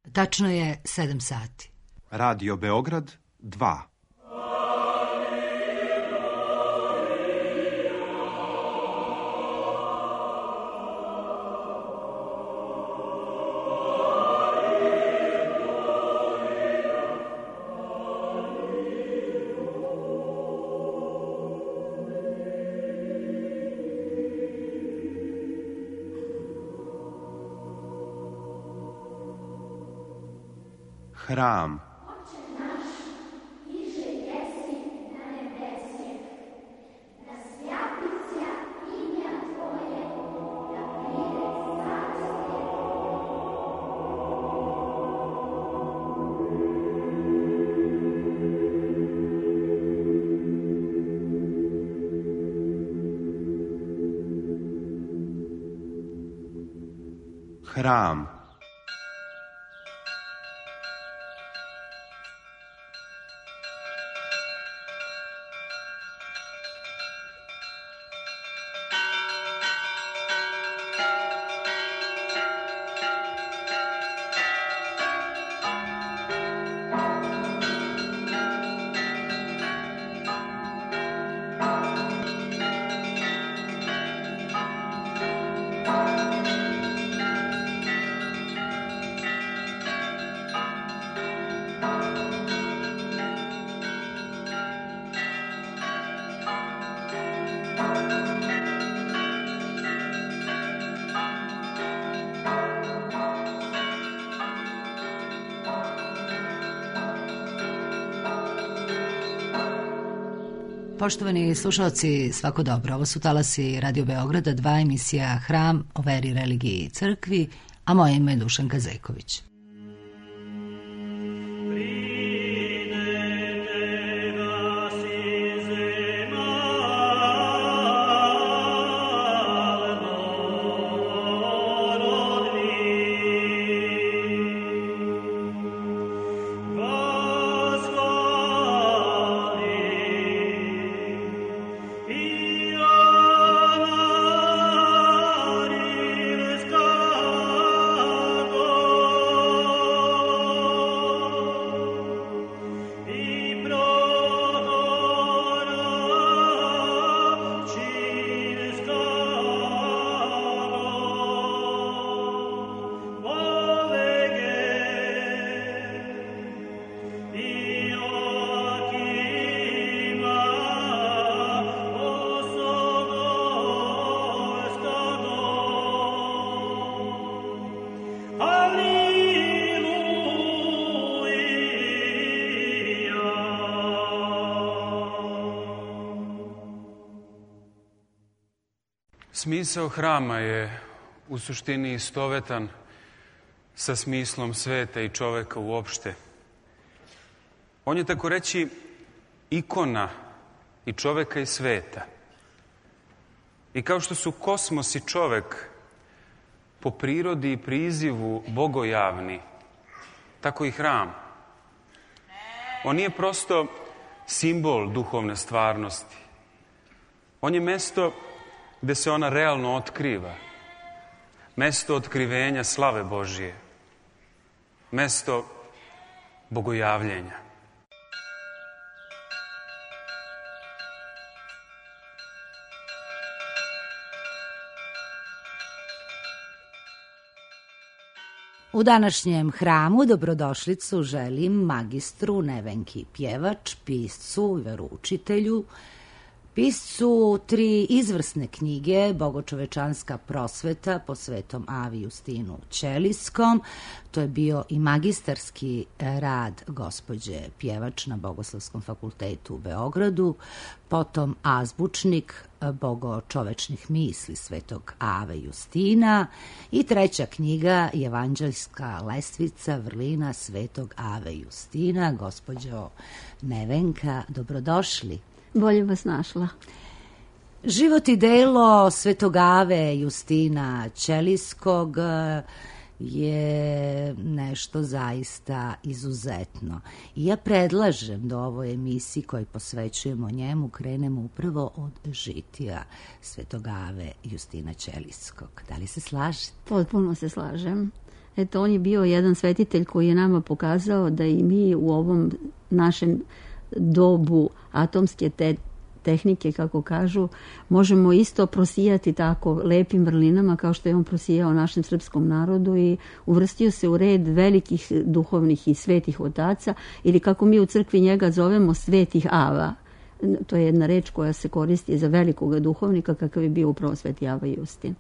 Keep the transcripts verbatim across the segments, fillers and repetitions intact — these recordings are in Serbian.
Tačno je sedam sati. Radio Beograd dva. Hram. Hram. Poštovani slušalci, svako dobro. Ovo su talasi Radio Beograda, dva, emisija Hram o veri, religiji i crkvi, a moje ime je Dušanka Zejković. Smisao hrama je u suštini istovetan sa smislom sveta i čoveka uopšte. On je, tako reći, ikona i čoveka i sveta. I kao što su kosmos i čovek po prirodi i prizivu bogojavni, tako i hram. On nije prosto simbol duhovne stvarnosti. On je mesto gde se ona realno otkriva. Mesto otkrivenja slave Božije. Mesto bogojavljenja. U današnjem hramu dobrodošlicu želim magistru Nevenki Pjevač, piscu i veroučitelju, piscu tri izvrsne knjige Bogočovečanska prosveta po Svetom Avi Justinu Ćelijskom. To je bio i magistarski rad gospođe Pjevač na Bogoslovskom fakultetu u Beogradu, potom azbučnik Bogočovečnih misli Svetog Ave Justina i treća knjiga Evanđeljska lestvica vrlina Svetog Ave Justina. Gospođo Nevenka, dobrodošli. Bolje vas našla. Život i delo Svetog Ave Justina Ćelijskog je nešto zaista izuzetno. I ja predlažem da u ovoj emisiji koju posvećujemo njemu krenemo upravo od žitija Svetog Ave Justina Ćelijskog. Da li se slažete? Potpuno se slažem. Eto, on je bio jedan svetitelj koji je nama pokazao da i mi u ovom našem dobu atomske te tehnike, kako kažu, možemo isto prosijati tako lepim vrlinama kao što je on prosijao našem srpskom narodu i uvrstio se u red velikih duhovnih i svetih otaca, ili kako mi u crkvi njega zovemo svetih ava. To je jedna reč koja se koristi za velikoga duhovnika kakav je bio upravo sveti Ava Justin.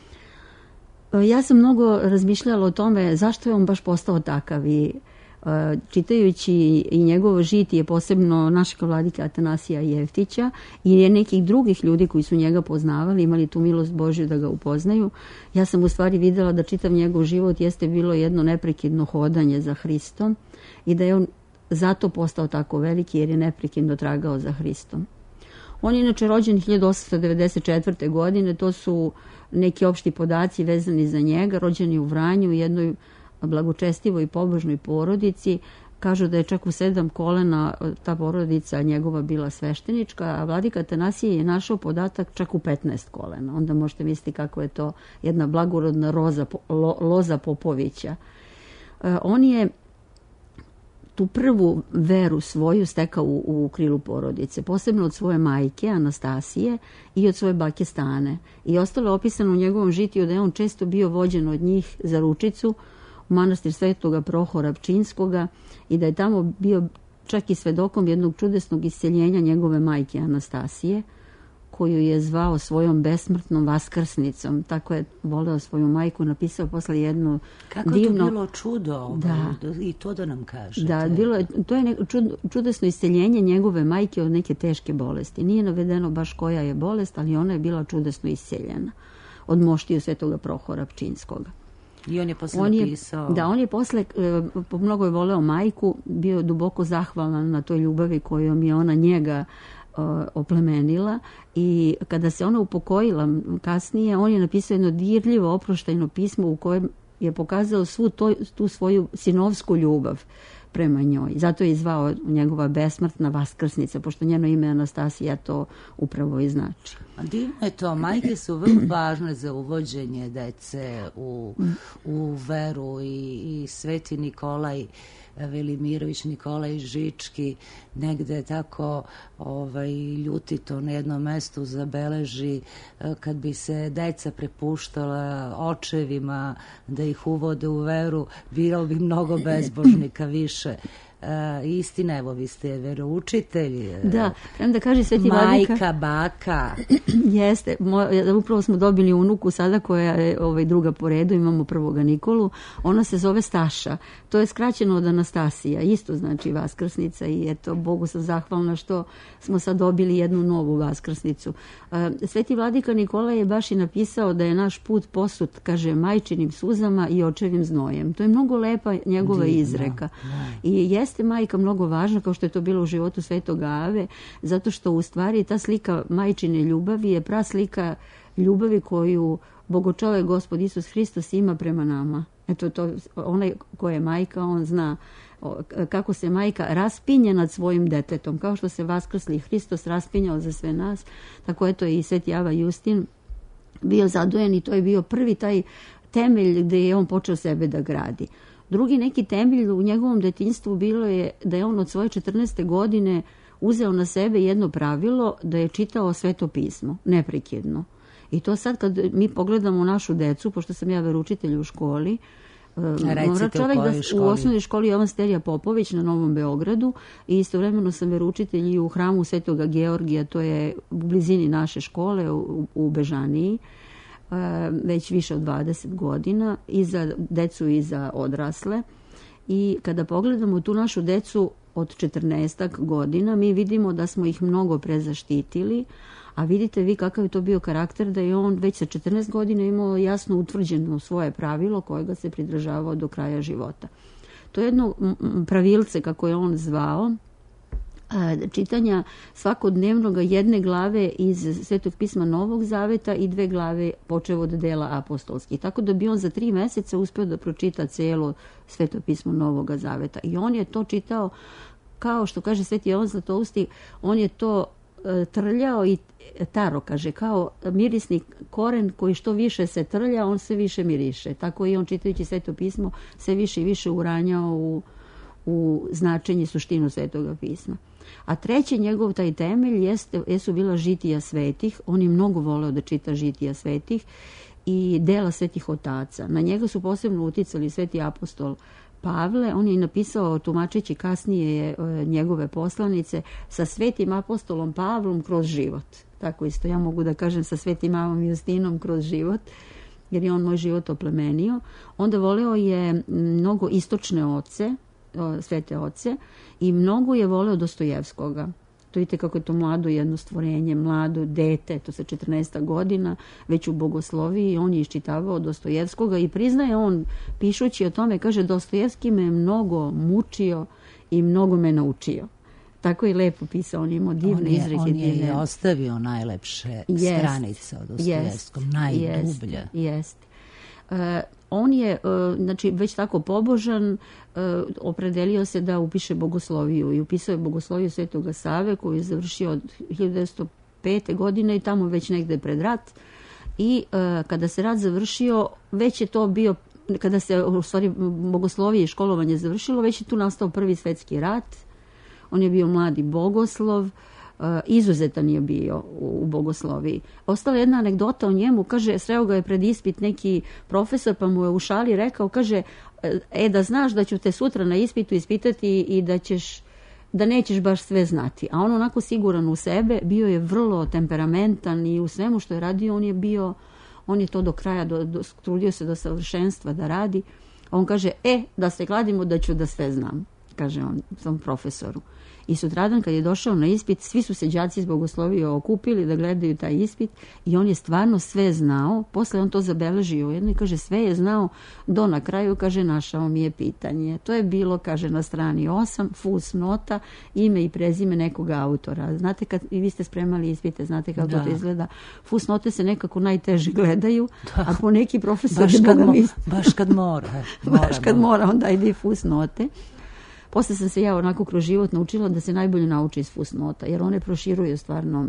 Ja sam mnogo razmišljala o tome zašto je on baš postao takav i čitajući i njegovo žitije, posebno našeg vladika Atanasija Jeftića i nekih drugih ljudi koji su njega poznavali, imali tu milost Božju da ga upoznaju, ja sam u stvari vidjela da čitav njegov život jeste bilo jedno neprekidno hodanje za Hristom i da je on zato postao tako veliki jer je neprekidno tragao za Hristom. On je inače rođen hiljadu osamsto devedeset četvrte. godine, to su neki opšti podaci vezani za njega, rođen je u Vranju u jednoj blagočestivoj i pobožnoj porodici. Kažu da je čak u sedam kolena ta porodica njegova bila sveštenička, a vladika Atanasije je našao podatak čak u petnaest kolena. Onda možete misliti kako je to jedna blagorodna roza, lo, loza Popovića. E, on je tu prvu veru svoju stekao u, u krilu porodice, posebno od svoje majke Anastasije i od svoje bake Stane. I ostalo je opisano u njegovom žitiju da je on često bio vođen od njih za ručicu u manastir Svetoga Prohora Pčinskoga i da je tamo bio čak i svedokom jednog čudesnog isceljenja njegove majke Anastasije, koju je zvao svojom besmrtnom vaskrsnicom. Tako je voleo svoju majku, napisao posle jednu Kako divno... Kako to bilo čudo, da. I to da nam kažete. Da, bilo je, to je neko čud, čudesno isceljenje njegove majke od neke teške bolesti. Nije navedeno baš koja je bolest, ali ona je bila čudesno isceljena od moštiju Svetoga Prohora Pčinskoga. I on je posle on je, napisao... Da, on je posle, mnogo je voleo majku, bio duboko zahvalan na toj ljubavi kojom je ona njega oplemenila i kada se ona upokojila kasnije, on je napisao jedno dirljivo oproštajno pismo u kojem je pokazao svu to, tu svoju sinovsku ljubav prema njoj. Zato je zvao njegova besmrtna vaskrsnica, pošto njeno ime Anastasija to upravo i znači. A divno je to, majke su vrlo važne za uvođenje dece u, u veru i, i Sveti Nikolaj Velimirović, Nikolaj Žički negde tako ovaj, ljutito na jednom mestu zabeleži kad bi se deca prepuštala očevima da ih uvode u veru, bilo bi mnogo bezbožnika više. Uh, istina, evo vi ste veroučitelj, da, da kaže Sveti majka, vladika, baka. Jeste, moj, upravo smo dobili unuku sada koja je ovaj, druga po redu, imamo prvoga Nikolu, ona se zove Staša, to je skraćeno od Anastasija, isto znači vaskrsnica i eto, Bogu sam zahvalna što smo sad dobili jednu novu vaskrsnicu. Uh, Sveti vladika Nikola je baš i napisao da je naš put posut, kaže, majčinim suzama i očevim znojem. To je mnogo lepa njegova Divno, izreka. Da. I je jeste majka mnogo važna, kao što je to bilo u životu Svetog Ave, zato što u stvari ta slika majčine ljubavi je praslika ljubavi koju Bogočovek Gospod Isus Hristos ima prema nama. Eto, to, onaj ko je majka, on zna kako se majka raspinje nad svojim detetom, kao što se vaskrsli Hristos raspinjao za sve nas, tako eto i Sveti Ava Justin bio zadojen i to je bio prvi taj temelj gde je on počeo sebe da gradi. Drugi neki temelj u njegovom detinjstvu bilo je da je on od svoje četrnaeste godine uzeo na sebe jedno pravilo da je čitao Sveto pismo, neprekidno. I to sad kad mi pogledamo našu decu, pošto sam ja veroučitelj u školi, Recite, čovjek u da, školi? U osnovnoj školi Jovan Sterija Popović na Novom Beogradu i istovremeno sam veroučitelj i u hramu Svetoga Georgija, to je u blizini naše škole u, u Bežaniji, već više od dvadeset godina i za decu i za odrasle. I kada pogledamo tu našu decu od četrnaestak godina, mi vidimo da smo ih mnogo prezaštitili, a vidite vi kakav je to bio karakter da je on već sa četrnaest godina imao jasno utvrđeno svoje pravilo kojega se pridržavao do kraja života. To je jedno pravilce, kako je on zvao, čitanja svakodnevnog jedne glave iz Svetog pisma Novog Zaveta i dve glave počev od dela apostolskih. Tako da bi on za tri meseca uspeo da pročita celo Sveto pismo Novog Zaveta. I on je to čitao, kao što kaže Sveti Jovan Zlatousti, on je to trljao i taro, kaže, kao mirisni koren koji što više se trlja, on sve više miriše. Tako i on, čitajući Sveto pismo, sve više i više uranjao u, u značenje, suštinu Svetoga pisma. A treći njegov taj temelj jeste, jesu bila žitija svetih. On je mnogo voleo da čita žitija svetih i dela svetih otaca. Na njega su posebno uticali sveti apostol Pavle. On je napisao, tumačeći kasnije njegove poslanice, sa svetim apostolom Pavlom kroz život. Tako isto ja mogu da kažem sa svetim Avom Justinom kroz život, jer je on moj život oplemenio. Onda voleo je mnogo istočne oce, svete oce, i mnogo je voleo Dostojevskoga. To vidite kako je to mlado jedno stvorenje, mlado dete, to sa četrnaesta godina, već u bogosloviji, on je iščitavao Dostojevskoga i priznaje on, pišući o tome, kaže, Dostojevski me mnogo mučio i mnogo me naučio. Tako je lepo pisao, on je imao divne izreke. On je i ostavio najlepše jest, stranice od Dostojevskom, jest, najdublje. Jest. Uh, on je, uh, znači, već tako pobožan, uh, opredelio se da upiše bogosloviju i upisao je bogosloviju Svetoga Save koju je završio od hiljadu devetsto pete. godine i tamo već negde pred rat. I uh, kada se rat završio, već je to bio, kada se u stvari bogoslovije i školovanje završilo, već je tu nastao Prvi svetski rat. On je bio mladi bogoslov, uh, izuzetan je bio u, u bogosloviji. Ostala jedna anegdota o njemu, kaže, sreo ga je pred ispit neki profesor, pa mu je u šali rekao, kaže, e, da znaš da ću te sutra na ispitu ispitati i da ćeš, da nećeš baš sve znati. A on onako siguran u sebe, bio je vrlo temperamentan i u svemu što je radio, on je bio, on je to do kraja, do, do, trudio se do savršenstva da radi. A on kaže, e, da se kladimo da ću da sve znam, kaže on tom profesoru. I sutradan kad je došao na ispit, svi su se đaci iz bogoslovije okupili da gledaju taj ispit i on je stvarno sve znao. Posle on to zabeležio ujedno i kaže, sve je znao do na kraju, kaže, našao mi je pitanje. To je bilo, kaže, na strani osam, fus nota, ime i prezime nekog autora. Znate, kad i vi ste spremali ispite, znate kako da. to izgleda. Fus note se nekako najteže gledaju, da. a po neki profesor... Baš kad, mo, baš kad mora. baš kad mora, onda ide i fus note. Posle sam se ja onako kroz život naučila da se najbolje nauči iz fusnota, jer one proširuju stvarno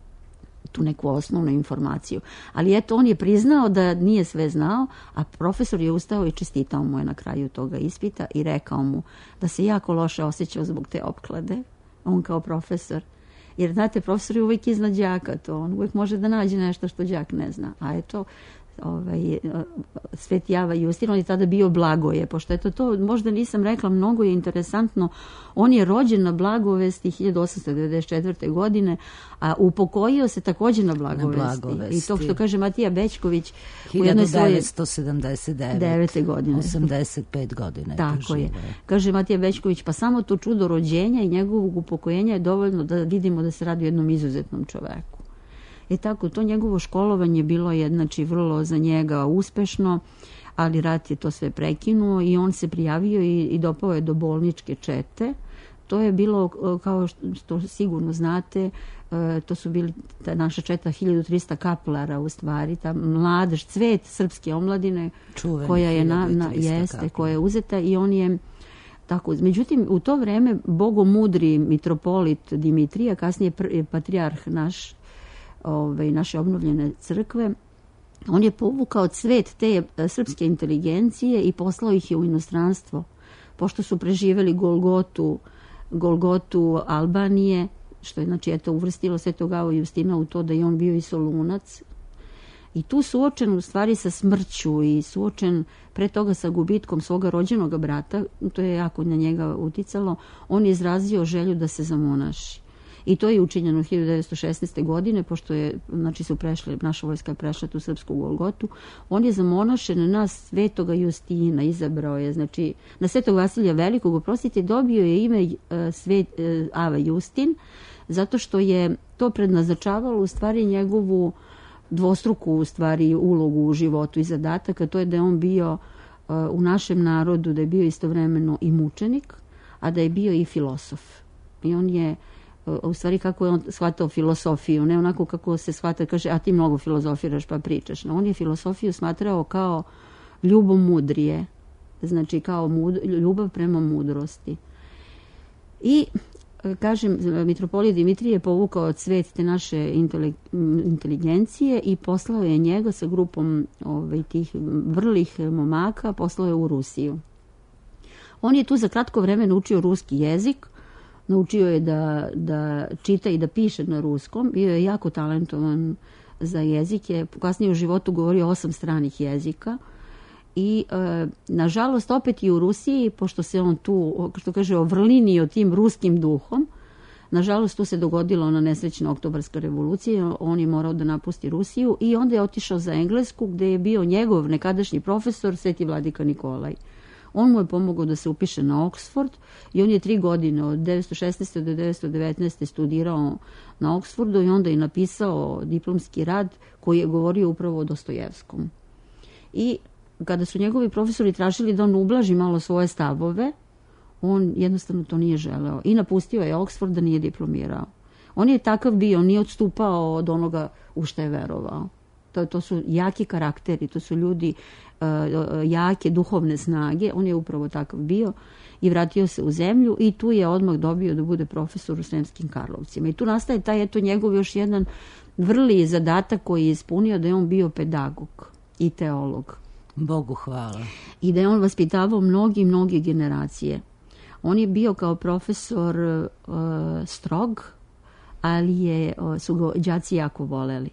tu neku osnovnu informaciju. Ali eto, on je priznao da nije sve znao, a profesor je ustao i čestitao mu je na kraju toga ispita i rekao mu da se jako loše osjećao zbog te opklade, on kao profesor. Jer, znate, profesor je uvijek iznad đaka, to on uvijek može da nađe nešto što đak ne zna. A eto, ovaj, Sveti Java Justin, on je tada bio Blagoje, pošto eto to, možda nisam rekla, mnogo je interesantno, on je rođen na Blagovesti hiljadu osamsto devedeset četvrte. godine, a upokojio se također na Blagovesti. Na Blagovesti. I to što kaže Matija Bečković hiljadu devetsto sedamdeset devete. godine. osamdeset pet godine. Tako je. Kaže Matija Bečković, pa samo to čudo rođenja i njegovog upokojenja je dovoljno da vidimo da se radi o jednom izuzetnom čoveku. I tako, to njegovo školovanje bilo je, znači, vrlo za njega uspešno, ali rat je to sve prekinuo i on se prijavio i, i dopao je do bolničke čete. To je bilo, kao što sigurno znate, to su bili ta naša četa hiljadu trista kaplara, u stvari, ta mladež, cvet srpske omladine, Čuveni, koja je na, na jeste, koja je uzeta i on je tako. Međutim, u to vreme bogomudri mitropolit Dimitrija, kasnije patrijarh naš, Ove, naše obnovljene crkve, on je povukao cvet te srpske inteligencije i poslao ih je u inostranstvo, pošto su preživeli Golgotu, Golgotu Albanije, što je, znači, eto, uvrstilo Svetog Avu Justina u to da je on bio i Solunac. I tu suočen u stvari sa smrću i suočen pre toga sa gubitkom svoga rođenog brata, to je jako na njega uticalo, on je izrazio želju da se zamonaši. I to je učinjeno hiljadu devetsto šesnaeste. godine, pošto je, znači, su prešli, naša vojska je prešla tu srpsku Golgotu. On je zamonašen na Svetoga Justina, izabrao je, znači, na Svetog Vasilija Velikog, oprostite, dobio je ime uh, Svet, uh, Ava Justin, zato što je to prednaznačavalo u stvari njegovu dvostruku u stvari ulogu u životu i zadatak, a to je da je on bio uh, u našem narodu, da je bio istovremeno i mučenik, a da je bio i filosof. I on je u stvari kako je on shvatao filosofiju, ne onako kako se shvata, kaže, a ti mnogo filozofiraš pa pričaš. No, on je filosofiju smatrao kao ljubomudrije, znači kao mud, ljubav prema mudrosti. I kažem, mitropolija Dimitrije je povukao cvet te naše inteligencije i poslao je njega sa grupom ovaj, tih vrlih momaka, poslao je u Rusiju. On je tu za kratko vreme naučio ruski jezik, naučio je da, da čita i da piše na ruskom, bio je jako talentovan za jezike, kasnije u životu govorio osam stranih jezika i e, nažalost opet i u Rusiji, pošto se on tu, što kaže, ovrlinio tim ruskim duhom, nažalost tu se dogodila ona nesrećna oktobarska revolucija, on je morao da napusti Rusiju i onda je otišao za Englesku gde je bio njegov nekadašnji profesor Sveti vladika Nikolaj. On mu je pomogao da se upiše na Oxford i on je tri godine od devetsto šesnaeste do devetsto devetnaeste studirao na Oxfordu i onda je napisao diplomski rad koji je govorio upravo o Dostojevskom. I kada su njegovi profesori tražili da on ublaži malo svoje stavove, on jednostavno to nije želeo i napustio je Oxford da nije diplomirao. On je takav bio, on nije odstupao od onoga u što je verovao. To, to su jaki karakteri, to su ljudi uh, jake duhovne snage. On je upravo takav bio i vratio se u zemlju i tu je odmah dobio da bude profesor u Sremskim Karlovcima. I tu nastaje taj eto njegov još jedan vrli zadatak koji je ispunio, da je on bio pedagog i teolog. Bogu hvala. I da je on vaspitavao mnogi, mnogi generacije. On je bio kao profesor uh, strog, ali je, uh, su ga đaci jako voleli.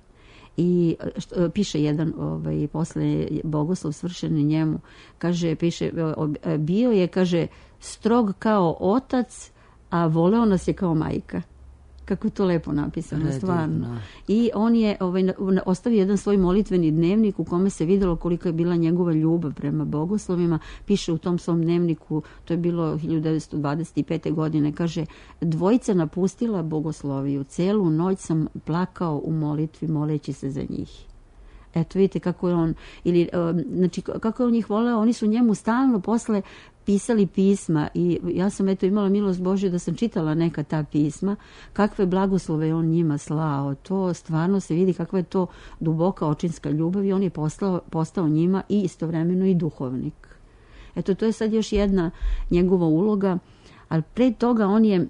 I što, piše jedan ovaj, posle bogoslov svršen njemu, kaže, piše, bio je, kaže, strog kao otac, a voleo nas je kao majka. Kako je to lepo napisano, Redivno. Stvarno. I on je ovaj, ostavio jedan svoj molitveni dnevnik u kome se videlo kolika je bila njegova ljubav prema bogoslovima. Piše u tom svom dnevniku, to je bilo hiljadu devetsto dvadeset pete. godine, kaže, dvojica napustila bogosloviju, celu noć sam plakao u molitvi moleći se za njih. Eto, vidite kako je on, ili, znači, kako je on njih voleo, oni su njemu stalno posle pisali pisma i ja sam eto imala milost Božju da sam čitala neka ta pisma, kakve blagoslove on njima slao, to stvarno se vidi kakva je to duboka očinska ljubav i on je postao, postao njima i istovremeno i duhovnik. Eto, to je sad još jedna njegova uloga, ali pre toga on je,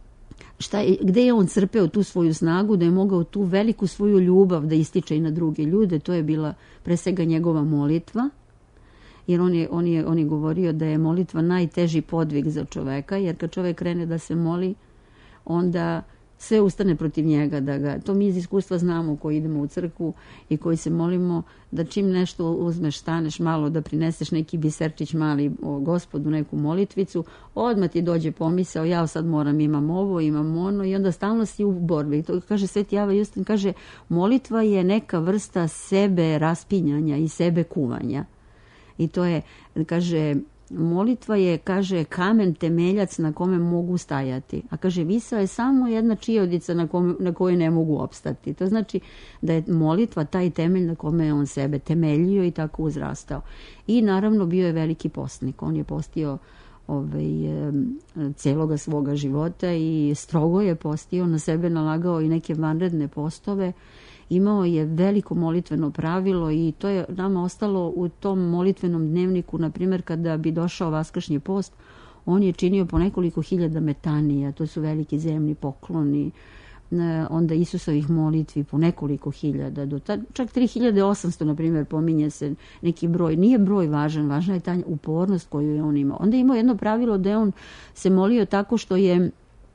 šta je, gde je on crpeo tu svoju snagu, da je mogao tu veliku svoju ljubav da ističe i na druge ljude, to je bila pre svega njegova molitva, jer on je, on je, on je govorio da je molitva najteži podvig za čoveka, jer kad čovek krene da se moli, onda sve ustane protiv njega. Da ga, to mi iz iskustva znamo koji idemo u crkvu i koji se molimo, da čim nešto uzmeš, staneš malo, da prineseš neki biserčić mali o Gospodu, neku molitvicu, odmah ti dođe pomisao, ja sad moram, imam ovo, imam ono, i onda stalno si u borbi. To kaže Sveti Java Justin, kaže, molitva je neka vrsta sebe raspinjanja i sebe kuvanja. I to je, kaže, molitva je, kaže, kamen temeljac na kome mogu stajati. A kaže, visao je samo jedna čijodica na, kome, na kojoj ne mogu opstati. To znači da je molitva taj temelj na kome je on sebe temeljio i tako uzrastao. I naravno bio je veliki postnik. On je postio ovaj, celoga svoga života i strogo je postio, na sebe nalagao i neke vanredne postove. Imao je veliko molitveno pravilo i to je nama ostalo u tom molitvenom dnevniku, na primjer kada bi došao vaskršnji post, on je činio po nekoliko hiljada metanija, to su veliki zemni pokloni, onda Isusovih molitvi po nekoliko hiljada, do ta, čak tri hiljade osamsto, na primjer, pominje se neki broj. Nije broj važan, važna je ta upornost koju je on imao. Onda je imao jedno pravilo da je on se molio tako što je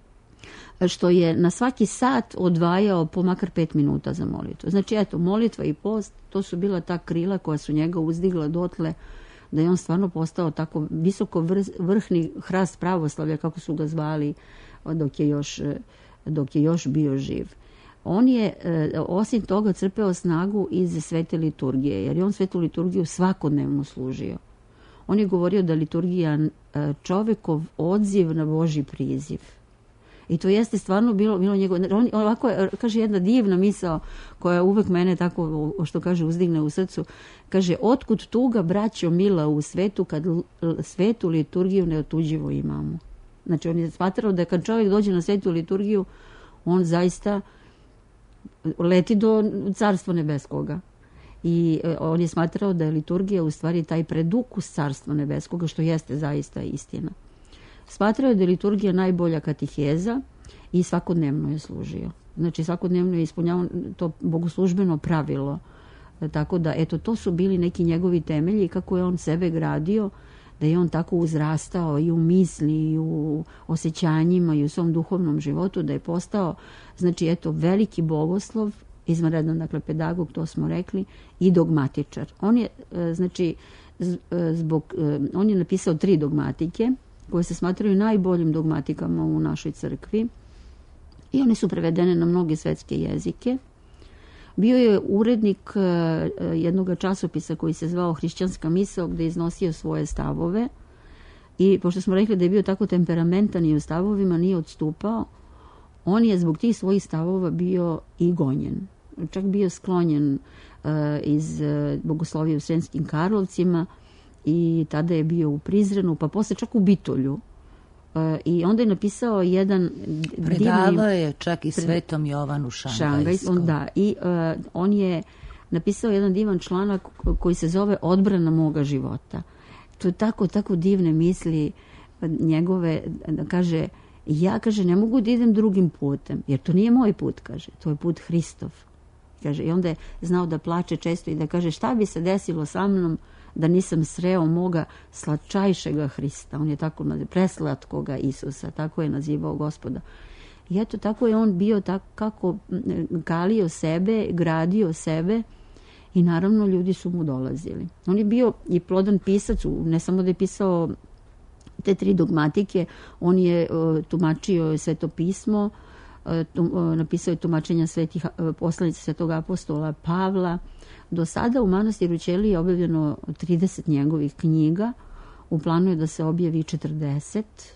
što je na svaki sat odvajao po makar pet minuta za molitvu. Znači, eto, molitva i post, to su bila ta krila koja su njega uzdigla dotle da je on stvarno postao tako visoko vrh, vrhni hrast pravoslavlja, kako su ga zvali dok je još, dok je još bio živ. On je, osim toga, crpeo snagu iz svete liturgije, jer je on svetu liturgiju svakodnevno služio. On je govorio da liturgija čovekov odziv na Božji priziv. I to jeste stvarno bilo, bilo njegov... On, ovako, kaže, jedna divna misao koja uvek mene tako, što kaže, uzdigne u srcu. Kaže, otkud tuga, braćo mila, u svetu, kad svetu liturgiju neotuđivo imamo. Znači, on je smatrao da kad čovjek dođe na svetu liturgiju, on zaista leti do carstva nebeskoga. I on je smatrao da je liturgija u stvari taj predukus carstva nebeskoga, što jeste zaista istina. Smatrao je da je liturgija najbolja katiheza i svakodnevno je služio. Znači svakodnevno je ispunjavao to bogoslužbeno pravilo. Tako da, eto, to su bili neki njegovi temelji, kako je on sebe gradio, da je on tako uzrastao i u misli, i u osjećanjima, i u svom duhovnom životu, da je postao, znači, eto, veliki bogoslov, izvanredan, dakle, pedagog, to smo rekli, i dogmatičar. On je, znači, zbog, on je napisao tri dogmatike, koje se smatraju najboljim dogmatikama u našoj crkvi, i one su prevedene na mnoge svetske jezike. Bio je urednik jednog časopisa koji se zvao Hrišćanska misao, gde je iznosio svoje stavove, i pošto smo rekli da je bio tako temperamentan i u stavovima nije odstupao, on je zbog tih svojih stavova bio i gonjen. Čak bio sklonjen iz bogoslovije u Sremskim Karlovcima i tada je bio u Prizrenu, pa posle čak u Bitolju. I onda je napisao jedan predavao divni, je čak i Svetom Jovanu Šangajskom. Šangaj, da, i uh, on je napisao jedan divan članak koji se zove Odbrana moga života. To je tako, tako divne misli njegove, da kaže, ja, kaže, ne mogu da idem drugim putem, jer to nije moj put, kaže, to je put Hristov. Kaže, i onda je znao da plače često i da kaže, šta bi se desilo sa mnom da nisam sreo moga slatčajšega Hrista. On je tako, preslatkoga Isusa, tako je nazivao Gospoda. I eto, tako je on bio, tako kako kalio sebe, gradio sebe, i naravno ljudi su mu dolazili. On je bio i plodan pisac, ne samo da je pisao te tri dogmatike, on je uh, tumačio Sveto pismo, uh, uh, napisao je tumačenja svetih uh, poslanica Svetog apostola Pavla. Do sada u manastiru Ćelije je objavljeno trideset njegovih knjiga, u planu je da se objavi četrdeset,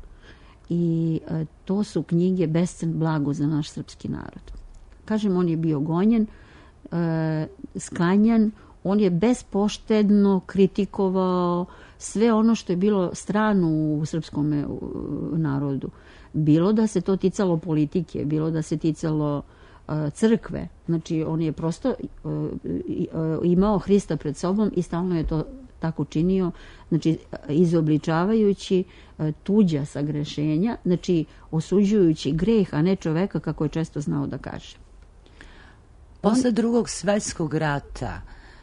i uh, to su knjige bescen blago za naš srpski narod. Kažem, on je bio gonjen, uh, sklanjan, on je bespoštedno kritikovao sve ono što je bilo strano u srpskom narodu. Bilo da se to ticalo politike, bilo da se ticalo uh, crkve. Znači, on je prosto uh, imao Hrista pred sobom i stalno je to tako činio, znači izobličavajući uh, tuđa sagrešenja, znači osuđujući greh, a ne čoveka, kako je često znao da kaže. Posle drugog svetskog rata,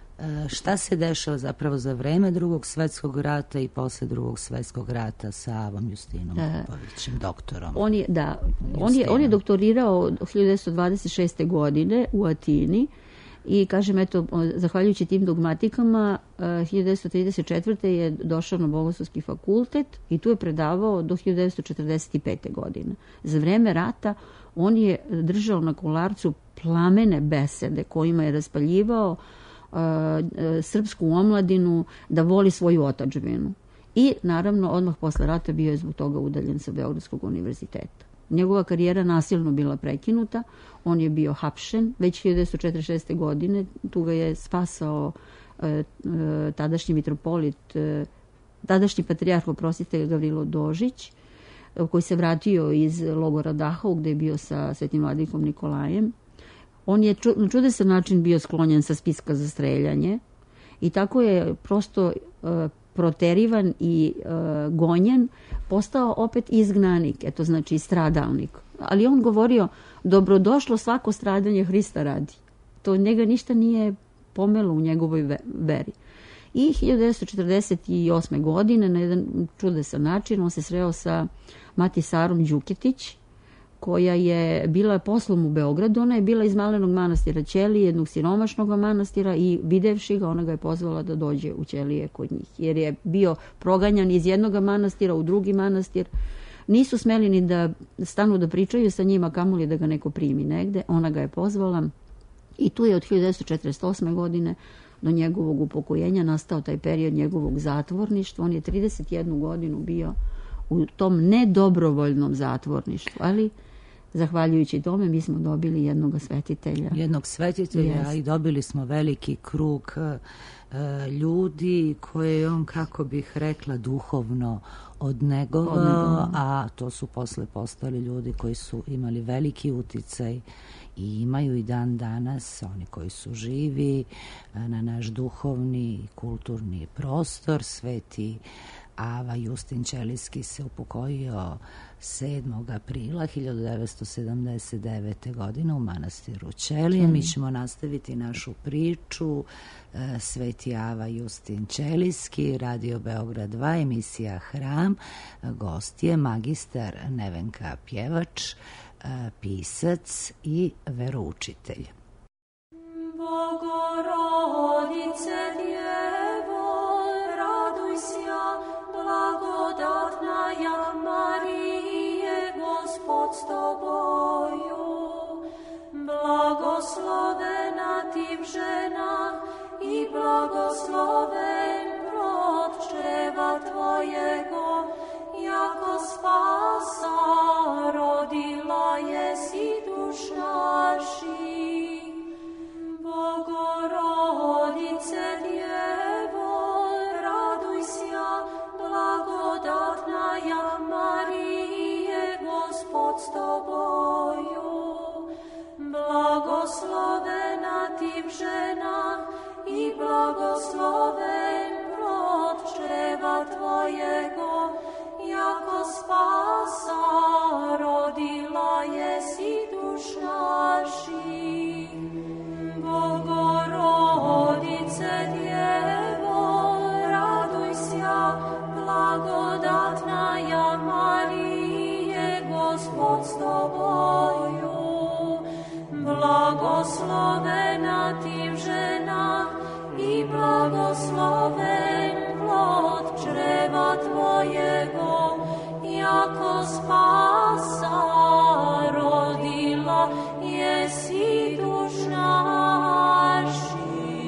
šta se dešava zapravo za vreme drugog svetskog rata i posle drugog svetskog rata sa Avom Justinom Popovićem, doktorom? On je, da, on je, on je doktorirao hiljadu devetsto dvadeset šeste. godine u Atini i, kažem, eto, zahvaljujući tim dogmatikama, hiljadu devetsto trideset četvrte. je došao na Bogoslovski fakultet i tu je predavao do hiljadu devetsto četrdeset pete. godine. Za vreme rata on je držao na Kolarcu plamene besede kojima je raspaljivao Uh, srpsku omladinu da voli svoju otadžbinu. I naravno odmah posle rata bio je zbog toga udaljen sa Beogradskog univerziteta. Njegova karijera nasilno bila prekinuta, on je bio hapšen već hiljadu devetsto četrdeset šeste. godine, tu ga je spasao uh, uh, tadašnji mitropolit, uh, tadašnji patrijarh, oprostite, Gavrilo Dožić, uh, koji se vratio iz logora Dachau gde je bio sa svetim vladikom Nikolajem. On je na čudesan način bio sklonjen sa spiska za streljanje i tako je prosto uh, proterivan i uh, gonjen, postao opet izgnanik, eto, znači stradalnik. Ali on govorio, dobrodošlo svako stradanje Hrista radi. To njega ništa nije pomelo u njegovoj veri. I hiljadu devetsto četrdeset osme. godine na jedan čudesan način on se sreo sa Matisarom Đuketić, koja je bila poslom u Beogradu. Ona je bila iz malenog manastira Ćelije, jednog siromašnog manastira, i videvši ga, ona ga je pozvala da dođe u Ćelije kod njih, jer je bio proganjan iz jednog manastira u drugi manastir. Nisu smeli ni da stanu da pričaju sa njima, kamoli da ga neko primi negde. Ona ga je pozvala i tu je od hiljadu devetsto četrdeset osme. godine do njegovog upokojenja nastao taj period njegovog zatvorništva. On je trideset jednu godinu bio u tom nedobrovoljnom zatvorništvu, ali zahvaljujući tome mi smo dobili jednog svetitelja. Jednog svetitelja, yes. I dobili smo veliki krug uh, ljudi koje je on, kako bih rekla, duhovno odnegovao, odnegovao, a to su posle postali ljudi koji su imali veliki uticaj i imaju i dan danas, oni koji su živi na naš duhovni i kulturni prostor. Sveti Ava Justin Ćelijski se upokojio sedmog aprila hiljadu devetsto sedamdeset devete. godine u manastiru Ćelije. Mi ćemo nastaviti našu priču. Sveti Ava Justin Ćelijski, Radio Beograd dva, emisija Hram. Gost je magistar Nevenka Pjevač, pisac i veroučitelj. Bogorodice Djevo, raduj sja, blagodatna ja Marije, Gospod s tobою. Blagoslovena ti v ženah i blagosloven plod čreva tvojego, jako spasa rodila jesi duš naši. Bogorodice Djevo, raduj sja, blagodatna ja Marije, Gospod s tobою. Blagoslovena ti v ženah i blagosloven plod čreva tvojego, jako spasa rodila jesi duš naši. Bogorodice Djevo, raduj sja, blagodatna ja Marije, Gospod s tobою. Blagoslovena ti v ženah i blagosloven plod čreva tvojego, jako spasa rodila jesi duš naši.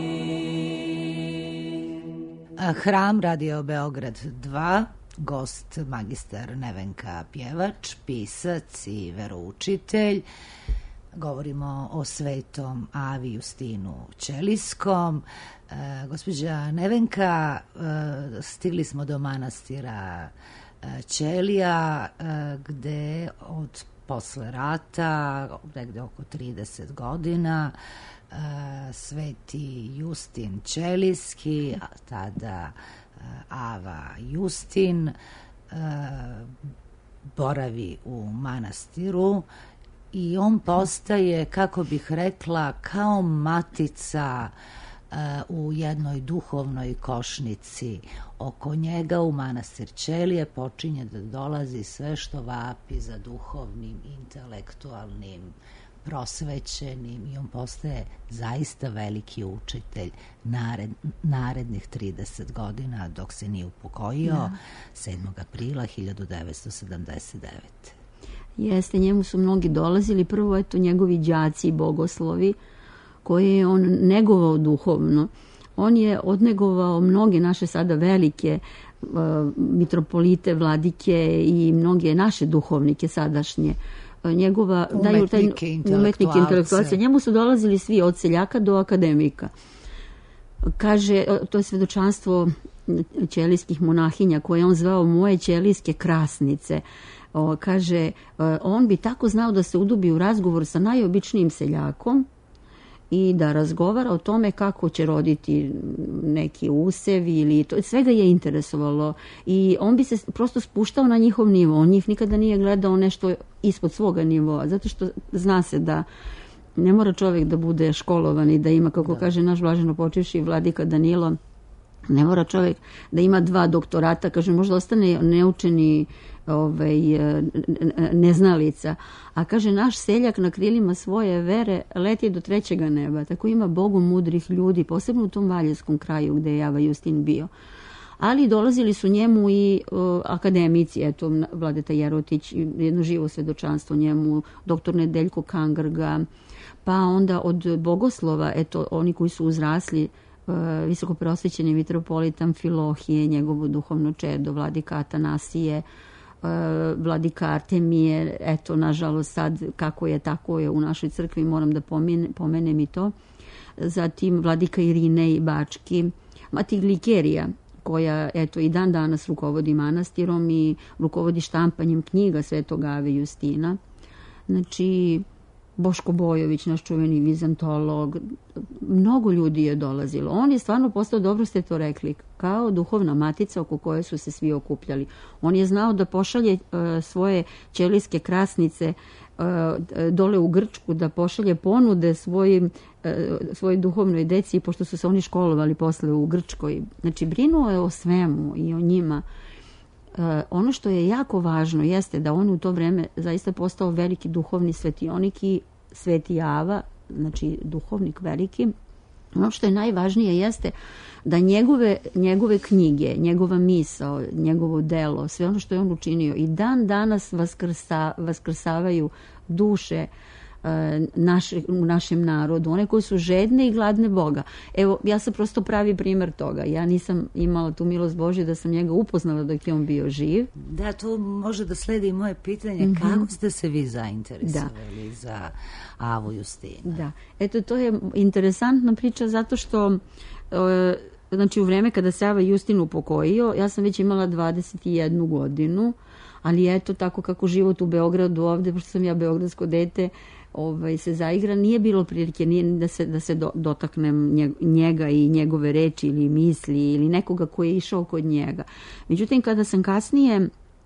Hram, Radio Beograd dva, gost magistar Nevenka Pjevač, pisac i veroučitelj. Govorimo o svetom Avi Justinu Ćelijskom. E, gospođa Nevenka, e, stigli smo do manastira e, Ćelija, e, gde od posle rata, negde oko trideset godina, e, sveti Justin Ćelijski, a tada e, Ava Justin, e, boravi u manastiru i on postaje, kako bih rekla, kao matica uh, u jednoj duhovnoj košnici. Oko njega u manastir Ćelije počinje da dolazi sve što vapi za duhovnim, intelektualnim, prosvećenim, i on postaje zaista veliki učitelj nared, narednih trideset godina dok se nije upokojio, da. sedmog aprila hiljadu devetsto sedamdeset devete. Jeste, njemu su mnogi dolazili, prvo eto njegovi đaci i bogoslovi koje je on negovao duhovno. On je odnegovao mnoge naše sada velike uh, mitropolite, vladike i mnoge naše duhovnike sadašnje. Uh, njegova, umetnike, daju, intelektualce. Umetnike, intelektualce. Njemu su dolazili svi od seljaka do akademika. Kaže, to je svedočanstvo ćelijskih monahinja koje je on zvao moje ćelijske krasnice. O, kaže, on bi tako znao da se udubi u razgovor sa najobičnijim seljakom i da razgovara o tome kako će roditi neki usev ili to, sve ga je interesovalo i on bi se prosto spuštao na njihov nivo. On njih nikada nije gledao nešto ispod svoga nivoa, zato što zna se da ne mora čovjek da bude školovan i da ima, kako da. kaže naš blaženo počivši vladika Danilo, ne mora čovjek da ima dva doktorata, kaže, možda ostane neučeni ovaj, neznalica, a kaže, naš seljak na krilima svoje vere leti do trećega neba. Tako ima Bogu mudrih ljudi, posebno u tom valjevskom kraju gde je Ava Justin bio. Ali dolazili su njemu i o, akademici, eto, Vladeta Jerotić, jedno živo svedočanstvo njemu, doktor Nedeljko Kangrga, pa onda od bogoslova, eto, oni koji su uzrasli, visoko prosvećeni mitropolit Amfilohije, njegovo duhovno čedo, vladika Atanasije, vladika Artemije, eto, nažalost sad kako je, tako je u našoj crkvi, moram da pomenem, pomenem i to. Zatim vladika Irinej Bački, Mati Glikerija, koja, eto, i dan danas rukovodi manastirom i rukovodi štampanjem knjiga Svetog Ave Justina. Znači, Boško Bojović, naš čuveni vizantolog, mnogo ljudi je dolazilo. On je stvarno postao, dobro ste to rekli, kao duhovna matica oko koje su se svi okupljali. On je znao da pošalje uh, svoje ćelijske krasnice uh, dole u Grčku, da pošalje ponude svojim, uh, svojoj duhovnoj deci, pošto su se oni školovali posle u Grčkoj. Znači, brinuo je o svemu i o njima. Uh, ono što je jako važno jeste da on u to vreme zaista postao veliki duhovni svetionik i Sveti Java, znači duhovnik veliki. Ono što je najvažnije jeste da njegove, njegove knjige, njegova misao, njegovo delo, sve ono što je on učinio i dan danas vaskrsa, vaskrsavaju duše Naše, u našem narodu, one koji su žedne i gladne Boga. Evo, ja sam prosto pravi primjer toga. Ja nisam imala tu milost Božju da sam njega upoznala dok je on bio živ. Da, tu može da sledi i moje pitanje. Mm-hmm. Kako ste se vi zainteresovali da. za Avu Justinu? Da, eto, to je interesantna priča zato što e, znači u vreme kada se Ava Justin upokojio, ja sam već imala dvadeset jednu godinu, ali eto, tako kako život u Beogradu ovde, pošto sam ja beogradsko dete, ovaj, se zaigra, nije bilo prilike nije da se, da se do, dotaknem njega i njegove reči ili misli ili nekoga ko je išao kod njega. Međutim, kada sam kasnije,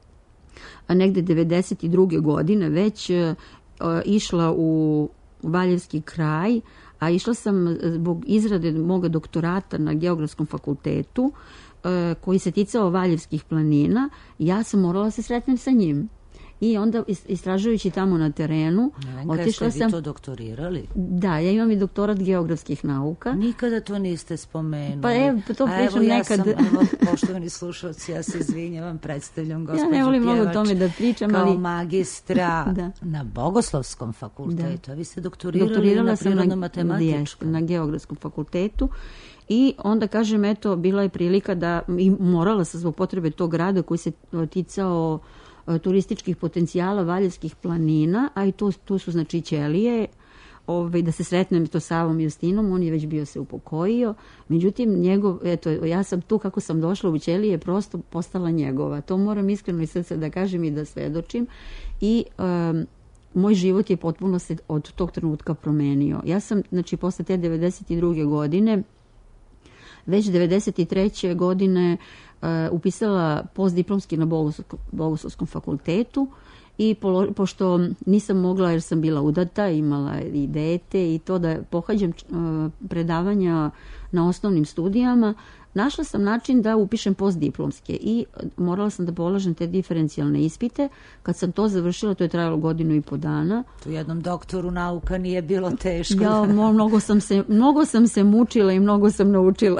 negde devedeset druge godine, već uh, išla u Valjevski kraj, a išla sam zbog izrade moga doktorata na Geografskom fakultetu, uh, koji se ticao Valjevskih planina, ja sam morala se sretnem sa njim. I onda istražujući tamo na terenu, Nevenka, otišla jeste sam... vi to doktorirali? Da, ja imam i doktorat geografskih nauka. Nikada to niste spomenuli. Pa evo, to pričam evo, ja nekad. Sam, evo, poštovani slušalci, ja se izvinjavam, predstavljam gospođu Ja ne volim Pjevač mnogo tome da pričam, kao ali... magistra da. na Bogoslovskom fakultetu. Da. A vi ste doktorirali Doktorirala na prirodnom na, matematičkom. Na geografskom fakultetu. I onda, kažem, eto, bila je prilika da, i morala sam zbog potrebe tog rada koji se ticao turističkih potencijala Valjevskih planina, a i to, to su znači ćelije, ovaj, da se sretnem to sa Avom Justinom, on je već bio se upokojio, međutim, njegov, eto, ja sam tu kako sam došla u ćelije, prosto postala njegova. To moram iskreno iz srca da kažem i da svedočim. I um, moj život je potpuno se od tog trenutka promenio. Ja sam, znači, posle te devedeset druge godine, već devedeset treće godine uh, upisala postdiplomski na Bogoslovskom fakultetu i polo, pošto nisam mogla jer sam bila udata, imala i dete i to da pohađam uh, predavanja na osnovnim studijama, našla sam način da upišem postdiplomske i morala sam da polažem te diferencijalne ispite. Kad sam to završila, to je trajalo godinu i po dana. Tu jednom doktoru nauka nije bilo teško. Ja, mnogo sam se, mnogo sam se mučila i mnogo sam naučila.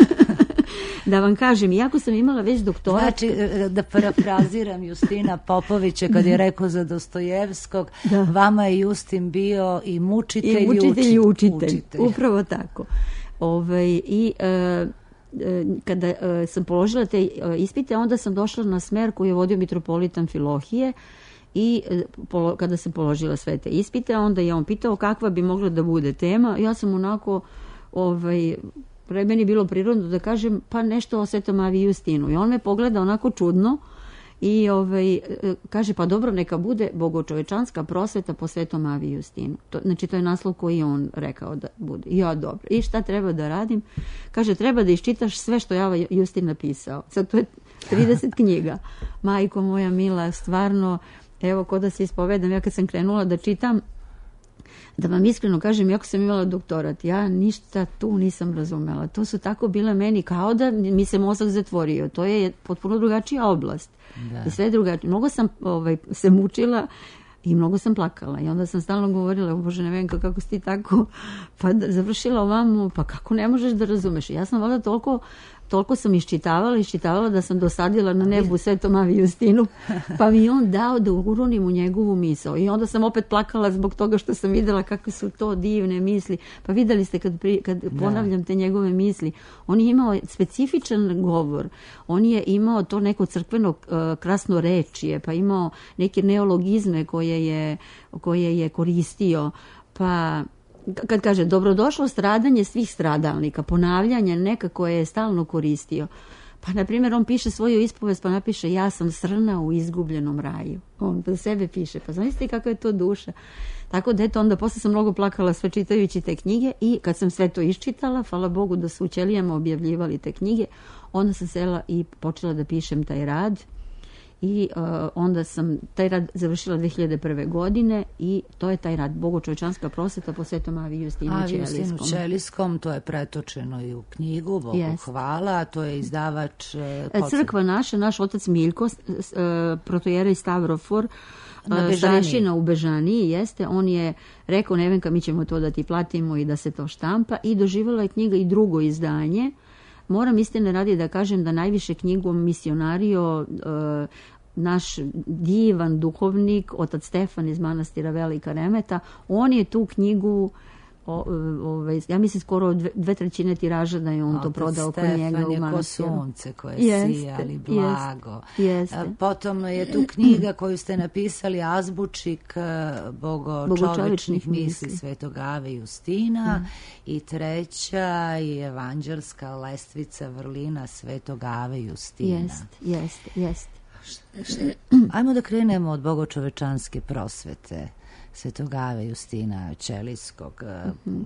Da vam kažem, iako sam imala već doktorat... Znači, da parafraziram Justina Popovića kad je rekao za Dostojevskog, da. Vama je Justin bio i mučitelj i, mučitelj, i učitelj. učitelj. Upravo tako. Ovaj, I e, kada e, sam položila te ispite, onda sam došla na smer koji je vodio mitropolit Amfilohije i e, polo, kada sam položila sve te ispite, onda je on pitao kakva bi mogla da bude tema. Ja sam onako... Ovaj, pre meni bilo prirodno da kažem pa nešto o Svetom Avi Justinu. I on me pogleda onako čudno i ovaj, kaže pa dobro, neka bude bogočovečanska prosveta po Svetom Avi Justinu. To, znači to je naslov koji je on rekao da bude. Ja, dobro. I šta treba da radim? Kaže, treba da iščitaš sve što je Ava Justin napisao. Sad to je trideset knjiga. Majko moja mila, stvarno, evo ko da se ispovedam, ja kad sam krenula da čitam, da vam iskreno kažem, iako sam imala doktorat, ja ništa tu nisam razumela. To su tako bile meni kao da mi se mozak zatvorio. To je potpuno drugačija oblast. Da. I sve drugačije. Mnogo sam ovaj, se mučila i mnogo sam plakala. I onda sam stalno govorila, Bože Nevenka, kako si ti tako pa završila ovamo, pa kako ne možeš da razumeš. Ja sam valjda toliko toliko sam iščitavala, iščitavala da sam dosadila na nebu Svetom Avi Justinu, pa mi on dao da uronim u njegovu misao. I onda sam opet plakala zbog toga što sam videla kakve su to divne misli. Pa videli ste kad, pri, kad ponavljam te njegove misli, on je imao specifičan govor, on je imao to neko crkveno uh, krasno rečije, pa imao neke neologizme koje je, koje je koristio, pa... Kad kaže dobrodošlo stradanje svih stradalnika, ponavljanje nekako je stalno koristio. Pa, na primjer, on piše svoju ispovest, pa napiše ja sam srna u izgubljenom raju. On za sebe piše, pa zamislite kakva je to duša. Tako da eto, onda posle sam mnogo plakala sve čitajući te knjige i kad sam sve to iščitala, hvala Bogu da su u ćelijama objavljivali te knjige, onda sam sela i počela da pišem taj rad. I uh, onda sam taj rad završila dve hiljade prve. godine i to je taj rad Bogočovečanska prosveta po Svetom Avi Justinu Ćelijskom. Avi Justinu Ćelijskom, to je pretočeno i u knjigu, Bogu yes. hvala, to je izdavač... Uh, Crkva naša, naš otac Miljko, uh, protojerej Stavrofor, uh, starešina u Bežaniji, jeste, on je rekao, Nevenka, mi ćemo to da ti platimo i da se to štampa, i doživjela je knjiga i drugo izdanje. Moram istine radi da kažem da najviše knjigom misionario uh, naš divan duhovnik, otac Stefan iz manastira Velika Remeta, on je tu knjigu, o, o, ja mislim skoro dve, dve trećine tiraža da je on otac to prodao kod njega u manastiru. Stefan je ko sunce koje jeste, sijali blago. Jeste, jeste. Potom je tu knjiga koju ste napisali, azbučik bogočovečnih misli Svetog Ave Justina mm. i treća je evanđelska lestvica vrlina Svetog Ave Justina. Jeste, jeste, jeste. Ajmo da krenemo od bogočovečanske prosvete Svetog Ave Justina Ćelijskog. Mm-hmm.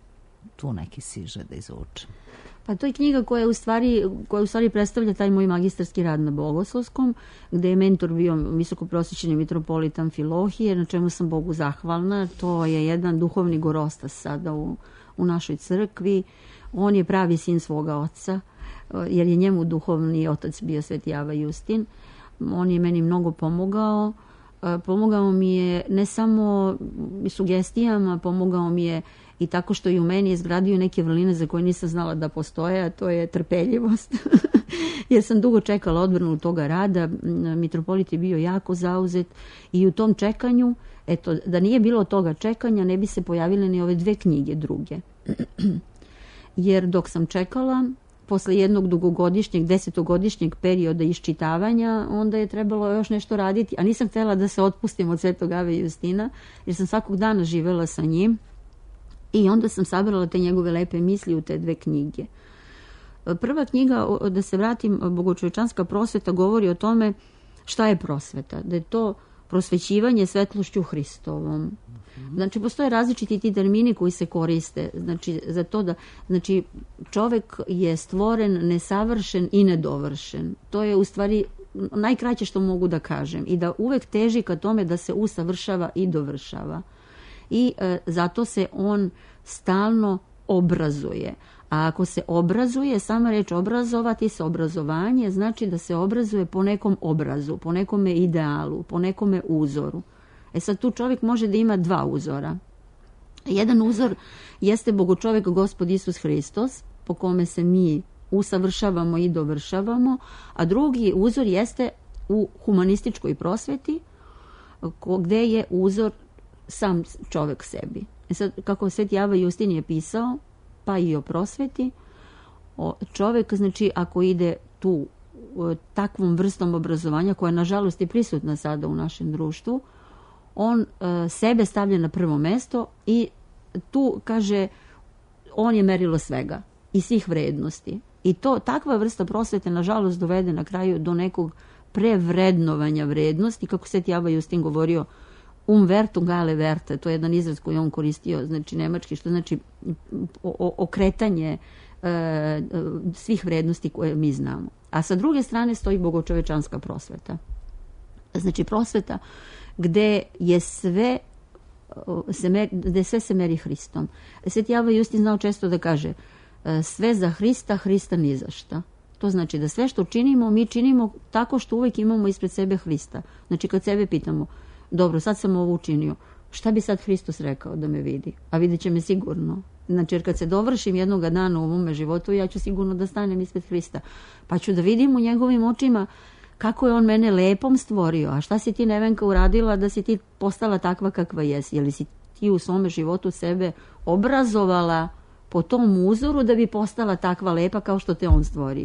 Tu neki siže da izvučem. Pa to je knjiga koja u stvari, koja u stvari predstavlja taj moj magistarski rad na Bogoslovskom, gde je mentor bio visokoprosječni mitropolit Amfilohije, na čemu sam Bogu zahvalna. To je jedan duhovni gorostas sada u, u našoj crkvi. On je pravi sin svoga oca, jer je njemu duhovni otac bio Sveti Ava Justin. On je meni mnogo pomogao. Pomogao mi je ne samo sugestijama, pomogao mi je i tako što je u meni izgradio neke vrline za koje nisam znala da postoje, a to je trpeljivost. Jer sam dugo čekala odbranu toga rada, mitropolit je bio jako zauzet i u tom čekanju, eto, da nije bilo toga čekanja, ne bi se pojavile ni ove dve knjige druge. Jer dok sam čekala, posle jednog dugogodišnjeg, desetogodišnjeg perioda iščitavanja, onda je trebalo još nešto raditi, a nisam htjela da se otpustim od Svetog Ave Justina, jer sam svakog dana živela sa njim i onda sam sabrala te njegove lepe misli u te dve knjige. Prva knjiga, da se vratim, Bogočovečanska prosveta, govori o tome šta je prosveta, da je to prosvećivanje svetlošću Hristovom. Znači, postoje različiti ti termini koji se koriste. Znači, za to da, znači, čovek je stvoren nesavršen i nedovršen. To je u stvari najkraće što mogu da kažem. I da uvek teži ka tome da se usavršava i dovršava. I e, zato se on stalno obrazuje. A ako se obrazuje, sama reč obrazovati se, obrazovanje, znači da se obrazuje po nekom obrazu, po nekome idealu, po nekome uzoru. E sad tu čovjek može da ima dva uzora. Jedan uzor jeste Bogočovek Gospod Isus Hristos, po kome se mi usavršavamo i dovršavamo, a drugi uzor jeste u humanističkoj prosveti, gde je uzor sam čovjek sebi. E sad, kako Sveti Ava Justin je pisao, pa i o prosveti, čovjek, znači, ako ide tu takvom vrstom obrazovanja, koja nažalost je prisutna sada u našem društvu, on uh, sebe stavlja na prvo mesto i tu, kaže, on je merilo svega i svih vrednosti. I to, takva vrsta prosvete, nažalost, dovede na kraju do nekog prevrednovanja vrednosti, kako Sveti Ava Justin govorio, um vertum gale verte, to je jedan izraz koji on koristio, znači nemački, što znači o, okretanje uh, svih vrednosti koje mi znamo. A sa druge strane stoji bogočovečanska prosveta. Znači prosveta gde je sve se meri, gde sve se meri Hristom. Sveti Ava Justin znao često da kaže sve za Hrista, Hrista ni za šta. To znači da sve što činimo, mi činimo tako što uvijek imamo ispred sebe Hrista. Znači kad sebe pitamo, dobro, sad sam ovo učinio, šta bi sad Hristos rekao da me vidi? A vidjet će me sigurno. Znači, jer kad se dovršim jednoga dana u ovome životu, ja ću sigurno da stanem ispred Hrista. Pa ću da vidim u njegovim očima kako je on mene lepom stvorio. A šta si ti, Nevenka, uradila da si ti postala takva kakva jesi? Je li si ti u svome životu sebe obrazovala po tom uzoru da bi postala takva lepa kao što te on stvorio?